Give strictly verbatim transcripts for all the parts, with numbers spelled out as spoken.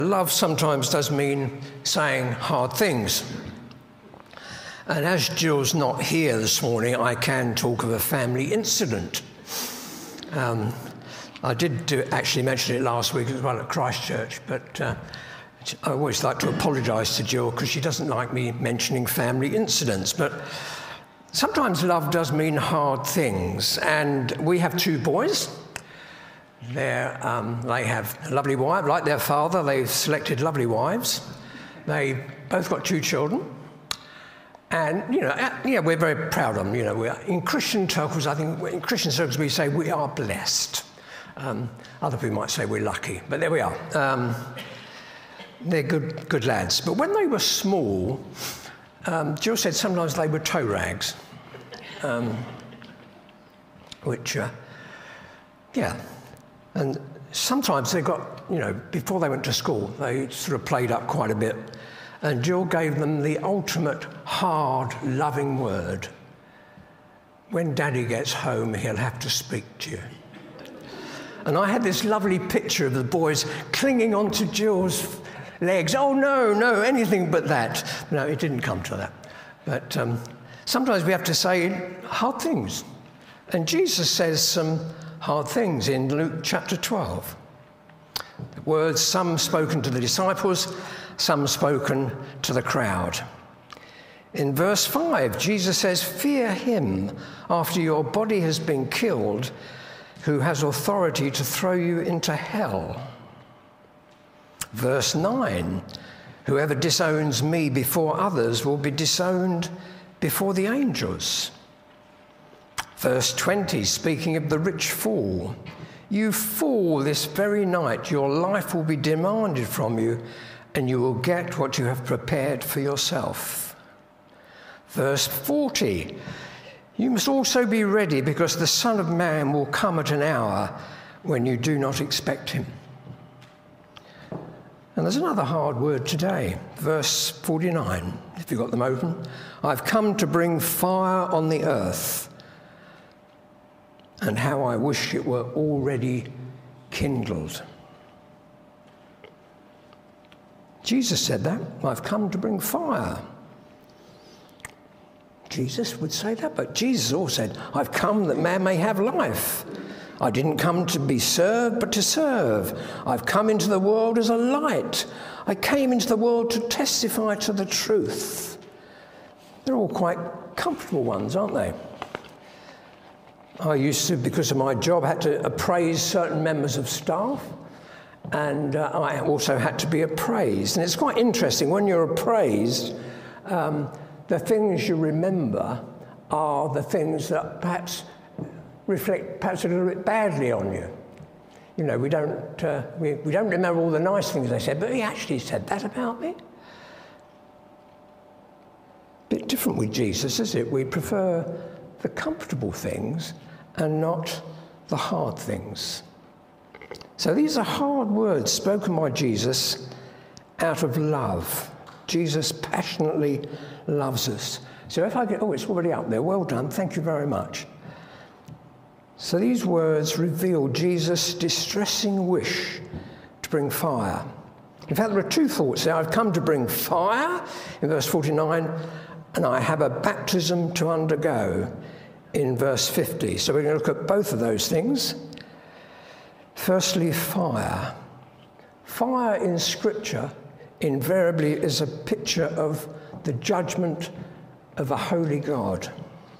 Love sometimes does mean saying hard things. And as Jill's not here this morning, I can talk of a family incident. Um, I did do, actually mention it last week as well at Christchurch, but uh, I always like to apologise to Jill because she doesn't like me mentioning family incidents. But sometimes love does mean hard things. And we have two boys. They're, um, they have a lovely wife, like their father. They've selected lovely wives. They both got two children. And, you know, yeah, we're very proud of them. You know, we're, in Christian circles, I think, in Christian circles, we say we are blessed. Um, other people might say we're lucky, but there we are. Um, they're good, good lads. But when they were small, um, Jill said sometimes they were toe rags, um, which, uh, yeah. And sometimes they got, you know, before they went to school, they sort of played up quite a bit. And Jill gave them the ultimate hard, loving word. When Daddy gets home, he'll have to speak to you. And I had this lovely picture of the boys clinging onto Jill's legs. Oh, no, no, anything but that. No, it didn't come to that. But um, sometimes we have to say hard things. And Jesus says some hard things in Luke chapter twelve. The words, some spoken to the disciples, some spoken to the crowd. In verse five, Jesus says, "Fear him after your body has been killed, who has authority to throw you into hell." Verse nine, "Whoever disowns me before others will be disowned before the angels." Verse twenty, speaking of the rich fool, "You fool, this very night your life will be demanded from you, and you will get what you have prepared for yourself." Verse forty, "You must also be ready, because the Son of Man will come at an hour when you do not expect him." And there's another hard word today, verse forty-nine, if you've got them open. "I've come to bring fire on the earth, and how I wish it were already kindled." Jesus said that. "I've come to bring fire." Jesus would say that, but Jesus also said, "I've come that man may have life. I didn't come to be served, but to serve. I've come into the world as a light. I came into the world to testify to the truth." They're all quite comfortable ones, aren't they? I used to, because of my job, had to appraise certain members of staff, and uh, I also had to be appraised. And it's quite interesting, when you're appraised, um, the things you remember are the things that perhaps reflect perhaps a little bit badly on you. You know, we don't, uh, we, we don't remember all the nice things they said, but he actually said that about me. Bit different with Jesus, is it? We prefer the comfortable things and not the hard things. So these are hard words spoken by Jesus out of love. Jesus passionately loves us. So if I get, oh, it's already up there. Well done. Thank you very much. So these words reveal Jesus' distressing wish to bring fire. In fact, there are two thoughts there. I've come to bring fire in verse forty-nine, and I have a baptism to undergo in verse fifty. So we're going to look at both of those things. Firstly, fire. Fire in Scripture invariably is a picture of the judgment of a holy God.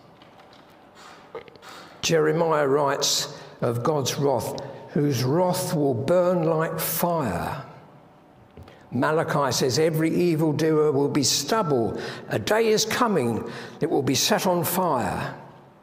Jeremiah writes of God's wrath, whose wrath will burn like fire. Malachi says every evildoer will be stubble. A day is coming that will be set on fire.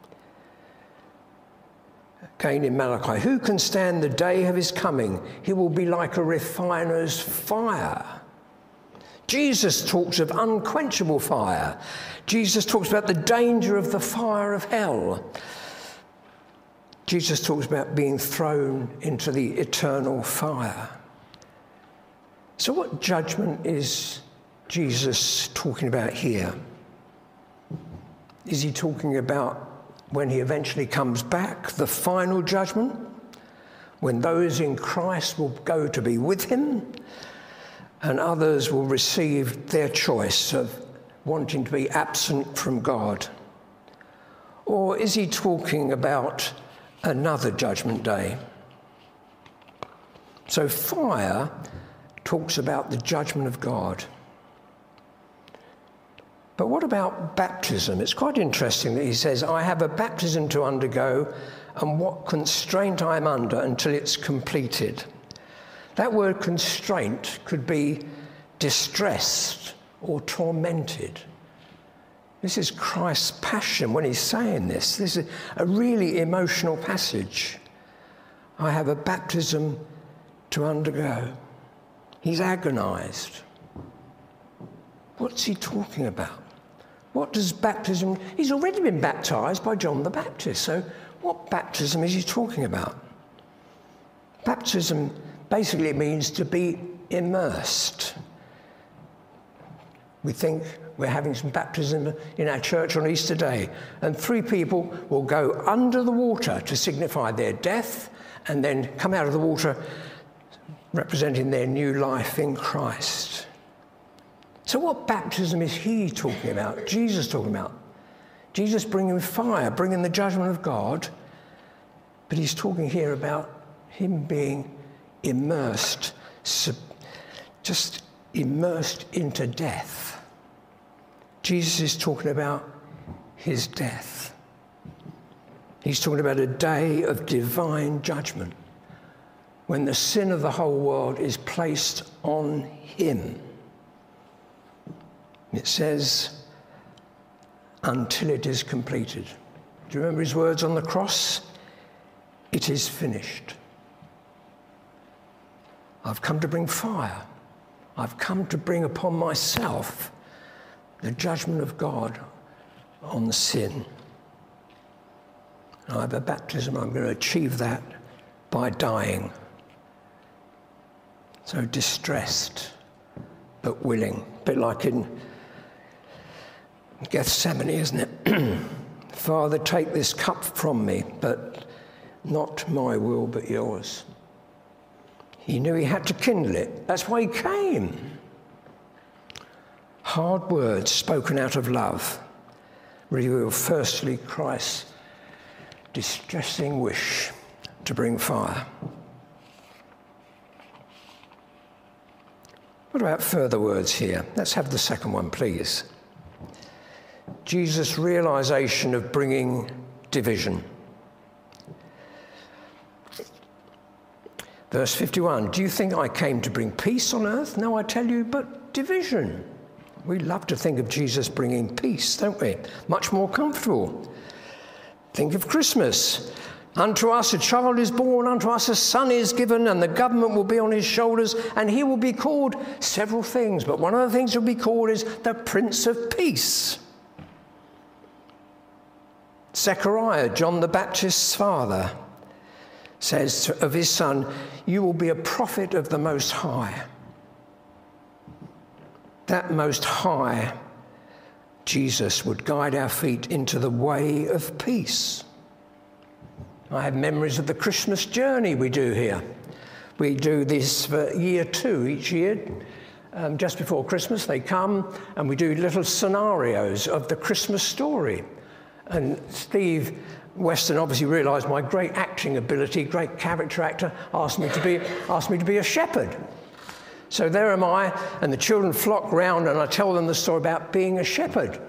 Again in Malachi, who can stand the day of his coming? He will be like a refiner's fire. Jesus talks of unquenchable fire. Jesus talks about the danger of the fire of hell. Jesus talks about being thrown into the eternal fire. So what judgment is Jesus talking about here? Is he talking about when he eventually comes back, the final judgment, when those in Christ will go to be with him? and others will receive their choice of wanting to be absent from God? Or is he talking about another judgment day? So fire talks about the judgment of God. But what about baptism? It's quite interesting that he says, I have a baptism to undergo, and what constraint I'm under until it's completed. That word constraint could be distressed or tormented. This is Christ's passion when he's saying this. This is a really emotional passage. I have a baptism to undergo. He's agonized. What's he talking about? What does baptism... He's already been baptized by John the Baptist, so what baptism is he talking about? Baptism basically means to be immersed. We think we're having some baptism in our church on Easter Day, and three people will go under the water to signify their death and then come out of the water representing their new life in Christ. So what baptism is he talking about? Jesus talking about? Jesus bringing fire, bringing the judgment of God, but he's talking here about him being immersed, just immersed into death. Jesus is talking about his death. He's talking about a day of divine judgment when the sin of the whole world is placed on him. It says, until it is completed. Do you remember his words on the cross? It is finished. I've come to bring fire. I've come to bring upon myself the judgment of God on the sin. I have a baptism. I'm going to achieve that by dying. So distressed, but willing. A bit like in Gethsemane, isn't it? Father, take this cup from me, but not my will, but yours. He knew he had to kindle it. That's why he came. Hard words spoken out of love reveal firstly Christ's distressing wish to bring fire. What about further words here? Let's have the second one, please. Jesus' realization of bringing division. Verse fifty-one, do you think I came to bring peace on earth? No, I tell you, but division. We love to think of Jesus bringing peace, don't we? Much more comfortable. Think of Christmas. Unto us a child is born, unto us a son is given, and the government will be on his shoulders, and he will be called several things. But one of the things he'll be called is the Prince of Peace. Zechariah, John the Baptist's father, says of his son, you will be a prophet of the Most High. That Most High, Jesus, would guide our feet into the way of peace. I have memories of the Christmas journey we do here. We do this for year two each year. Um, just before Christmas, they come and we do little scenarios of the Christmas story. And Steve Weston obviously realised my great acting ability, great character actor, asked me to be, asked me to be a shepherd. So there am I, and the children flock round, and I tell them the story about being a shepherd.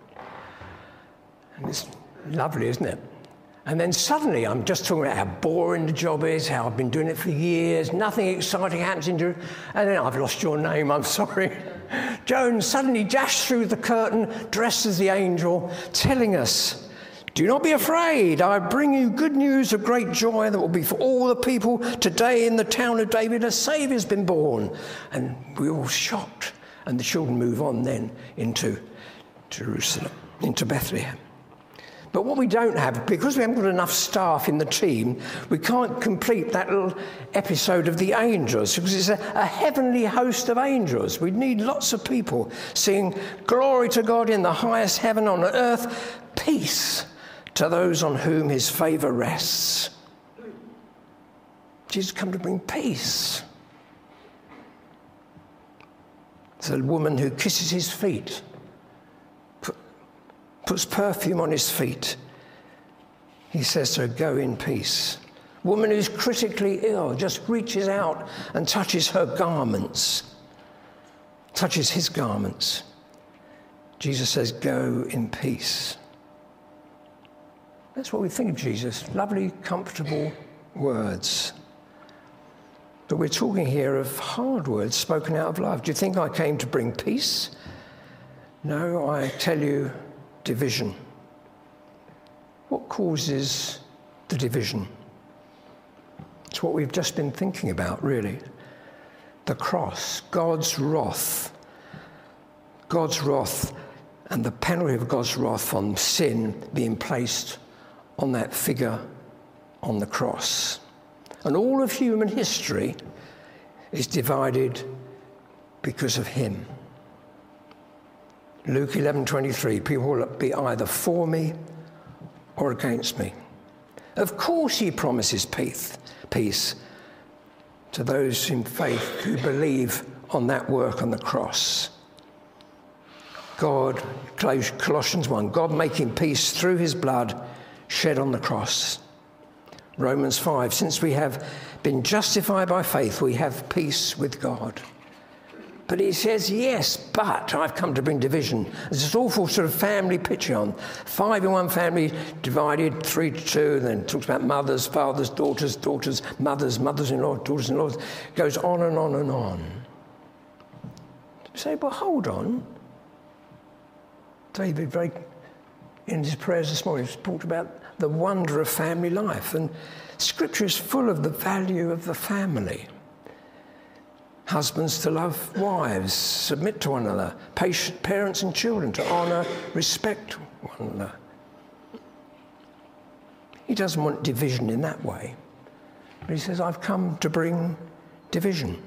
And it's lovely, isn't it? And then suddenly I'm just talking about how boring the job is, how I've been doing it for years, nothing exciting happens in it, and then I've lost your name, I'm sorry. Joan suddenly dashed through the curtain, dressed as the angel, telling us, do not be afraid, I bring you good news of great joy that will be for all the people. Today in the town of David a Saviour's been born. And we're all shocked. And the children move on then into Jerusalem, into Bethlehem. But what we don't have, because we haven't got enough staff in the team, we can't complete that little episode of the angels, because it's a, a heavenly host of angels. We need lots of people singing, glory to God in the highest heaven, on earth, peace to those on whom his favour rests. Jesus come to bring peace. The woman who kisses his feet, put, puts perfume on his feet. He says to her, go in peace. Woman who's critically ill just reaches out and touches her garments, touches his garments. Jesus says, go in peace. That's what we think of Jesus. Lovely, comfortable words. But we're talking here of hard words spoken out of love. Do you think I came to bring peace? No, I tell you, division. What causes the division? It's what we've just been thinking about, really. The cross, God's wrath. God's wrath and the penalty of God's wrath on sin being placed on that figure on the cross. And all of human history is divided because of him. Luke eleven twenty-three, people will be either for me or against me. Of course he promises peace, peace to those in faith who believe on that work on the cross. God, Colossians one, God making peace through his blood shed on the cross. Romans five, since we have been justified by faith, we have peace with God. But he says, yes, but I've come to bring division. There's this awful sort of family picture on. Five in one family, divided, three to two, and then talks about mothers, fathers, daughters, daughters, mothers, mothers-in-law, daughters-in-law. Goes on and on and on. You say, well, hold on. David, very, in his prayers this morning, talked about the wonder of family life. And Scripture is full of the value of the family. Husbands to love wives, submit to one another, patient parents and children to honour, respect one another. He doesn't want division in that way. But he says, I've come to bring division.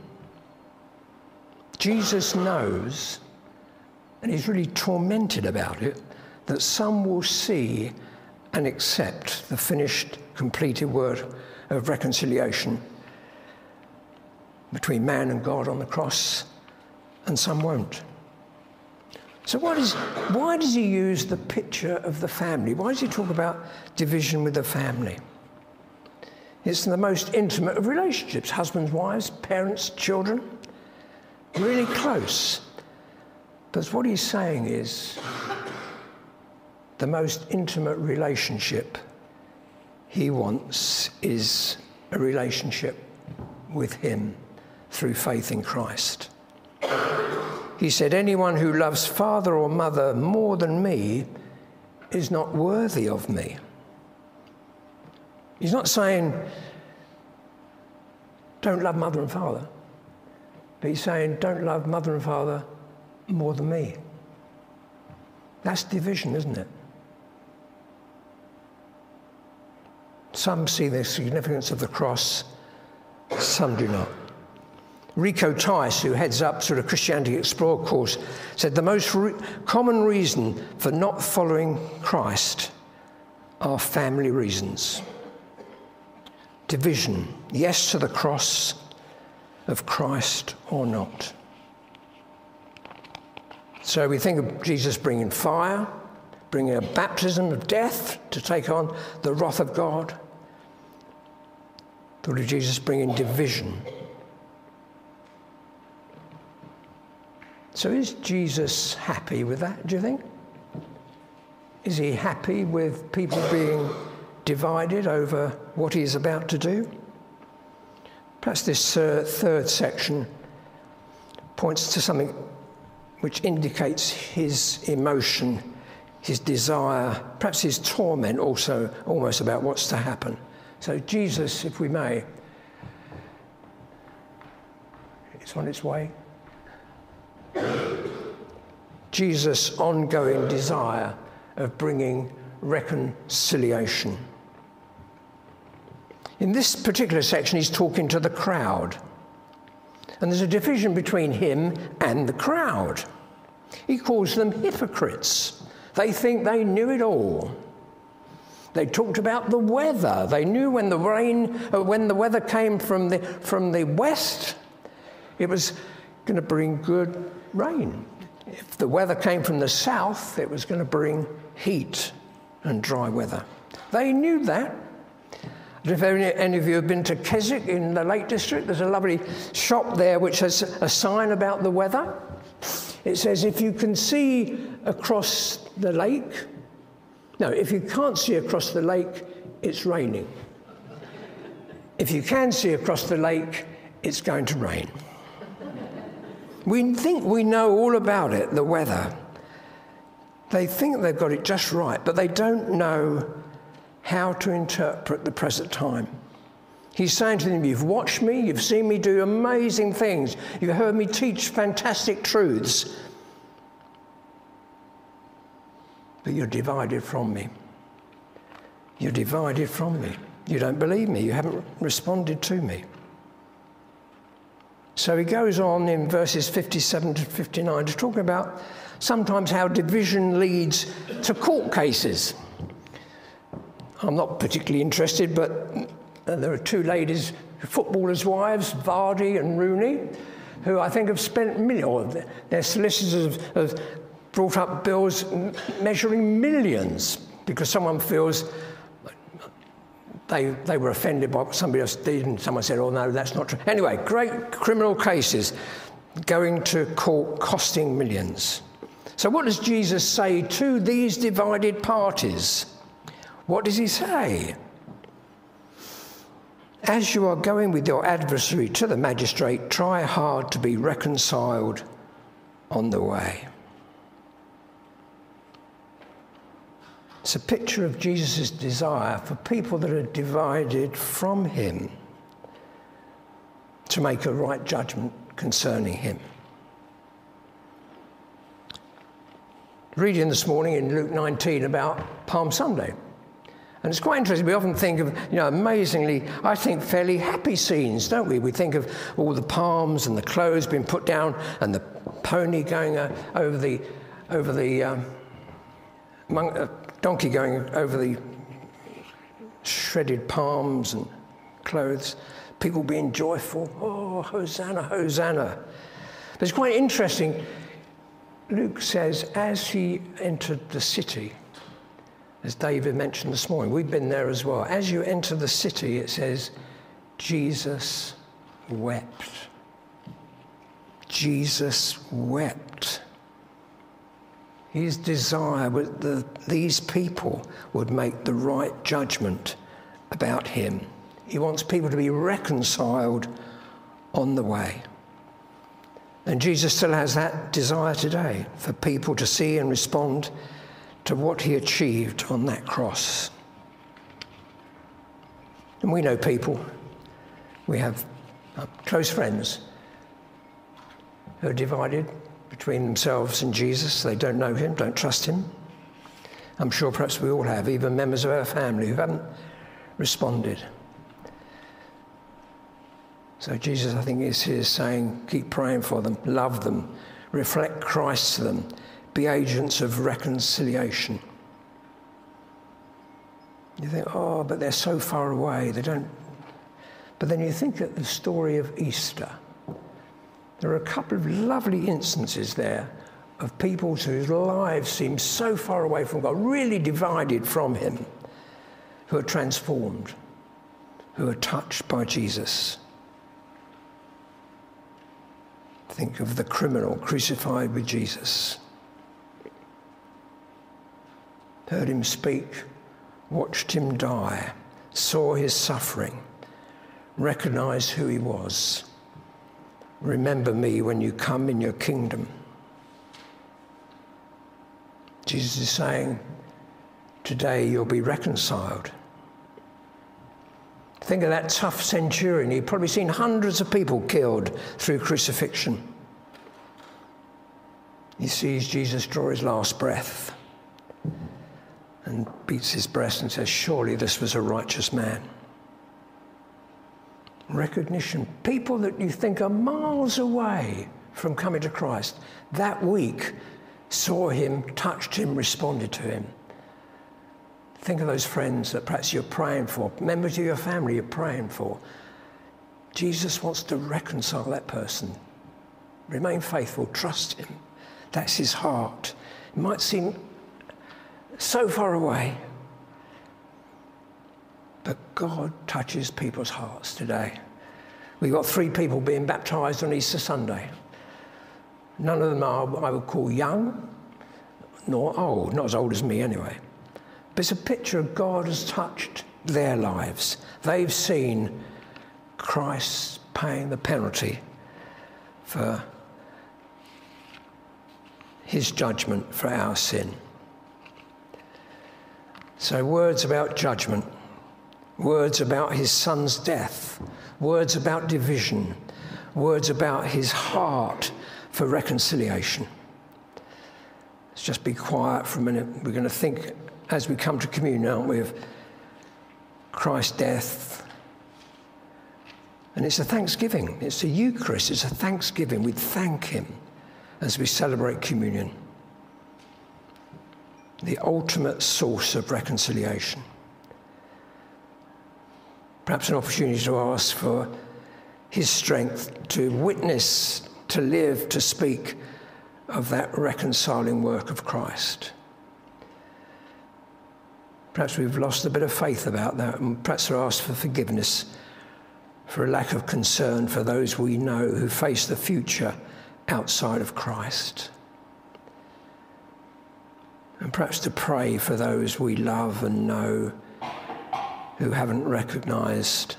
Jesus knows, and he's really tormented about it, that some will see and accept the finished, completed word of reconciliation between man and God on the cross, and some won't. So why does, why does he use the picture of the family? Why does he talk about division with the family? It's the most intimate of relationships. Husbands, wives, parents, children, really close. But what he's saying is the most intimate relationship he wants is a relationship with him through faith in Christ. He said, anyone who loves father or mother more than me is not worthy of me. He's not saying, don't love mother and father. But he's saying, don't love mother and father more than me. That's division, isn't it? Some see the significance of the cross, some do not. Rico Tice, who heads up sort of Christianity Explored course, said the most re- common reason for not following Christ are family reasons. Division, yes to the cross of Christ or not. So we think of Jesus bringing fire, bringing a baptism of death to take on the wrath of God. Thought of Jesus bringing division. So is Jesus happy with that, do you think? Is he happy with people being divided over what he's about to do? Perhaps this uh, third section points to something which indicates his emotion, his desire, perhaps his torment also, almost about what's to happen. So Jesus, if we may, it's on its way. Jesus' ongoing desire of bringing reconciliation. In this particular section, he's talking to the crowd. And there's a division between him and the crowd. He calls them hypocrites. They think they knew it all. They talked about the weather. They knew when the rain, when the weather came from the, from the west, it was going to bring good rain. If the weather came from the south, it was going to bring heat and dry weather. They knew that. If any of you have been to Keswick in the Lake District, there's a lovely shop there which has a sign about the weather. It says, if you can see across the lake, no, if you can't see across the lake, it's raining. If you can see across the lake, it's going to rain. We think we know all about it, the weather. They think they've got it just right, but they don't know how to interpret the present time. He's saying to them, you've watched me, you've seen me do amazing things, you've heard me teach fantastic truths, but you're divided from me. You're divided from me. You don't believe me, you haven't responded to me. So he goes on in verses fifty-seven to fifty-nine to talk about sometimes how division leads to court cases. I'm not particularly interested, but there are two ladies, footballers' wives, Vardy and Rooney, who I think have spent millions. Their solicitors have, have brought up bills measuring millions because someone feels they, they were offended by what somebody else did, and someone said, oh, no, that's not true. Anyway, great criminal cases going to court costing millions. So what does Jesus say to these divided parties? What does he say? As you are going with your adversary to the magistrate, try hard to be reconciled on the way. It's a picture of Jesus' desire for people that are divided from him to make a right judgment concerning him. Reading this morning in Luke nineteen about Palm Sunday. And it's quite interesting. We often think of, you know, amazingly, I think, fairly happy scenes, don't we? We think of all the palms and the clothes being put down and the pony going uh, over the, over the um, monk, uh, donkey going over the shredded palms and clothes. People being joyful. Oh, Hosanna, Hosanna. But it's quite interesting. Luke says, as he entered the city, as David mentioned this morning, we've been there as well. As you enter the city, it says, Jesus wept. Jesus wept. His desire was that these people would make the right judgment about him. He wants people to be reconciled on the way. And Jesus still has that desire today, for people to see and respond to what he achieved on that cross. And we know people, we have close friends who are divided between themselves and Jesus. They don't know him, don't trust him. I'm sure perhaps we all have, even members of our family who haven't responded. So Jesus, I think, is here saying, keep praying for them, love them, reflect Christ to them, be agents of reconciliation. You think, oh, but they're so far away, they don't... But then you think of the story of Easter. There are a couple of lovely instances there of people whose lives seem so far away from God, really divided from him, who are transformed, who are touched by Jesus. Think of the criminal crucified with Jesus. Heard him speak, watched him die, saw his suffering, recognized who he was. Remember me when you come in your kingdom. Jesus is saying, today you'll be reconciled. Think of that tough centurion. He'd probably seen hundreds of people killed through crucifixion. He sees Jesus draw his last breath and beats his breast and says, surely this was a righteous man. Recognition. People that you think are miles away from coming to Christ, that week saw him, touched him, responded to him. Think of those friends that perhaps you're praying for, members of your family you're praying for. Jesus wants to reconcile that person Remain faithful, trust him. That's his heart. It might seem so far away, but God touches people's hearts today. We've got three people being baptised on Easter Sunday. None of them are what I would call young, nor old, not as old as me anyway. But it's a picture of God has touched their lives. They've seen Christ paying the penalty for his judgment for our sin. So words about judgment, words about his son's death, words about division, words about his heart for reconciliation. Let's just be quiet for a minute. We're going to think as we come to communion, aren't we, of Christ's death. And it's a thanksgiving. It's a Eucharist. It's a thanksgiving. We thank him as we celebrate communion. The ultimate source of reconciliation. Perhaps an opportunity to ask for his strength to witness, to live, to speak of that reconciling work of Christ. Perhaps we've lost a bit of faith about that, and perhaps we'll ask for forgiveness for a lack of concern for those we know who face the future outside of Christ. And perhaps to pray for those we love and know who haven't recognised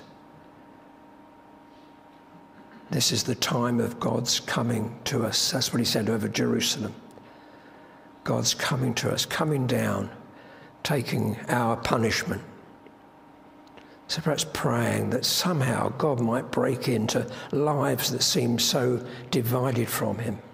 this is the time of God's coming to us. That's what he said over Jerusalem. God's coming to us, coming down, taking our punishment. So perhaps praying that somehow God might break into lives that seem so divided from him.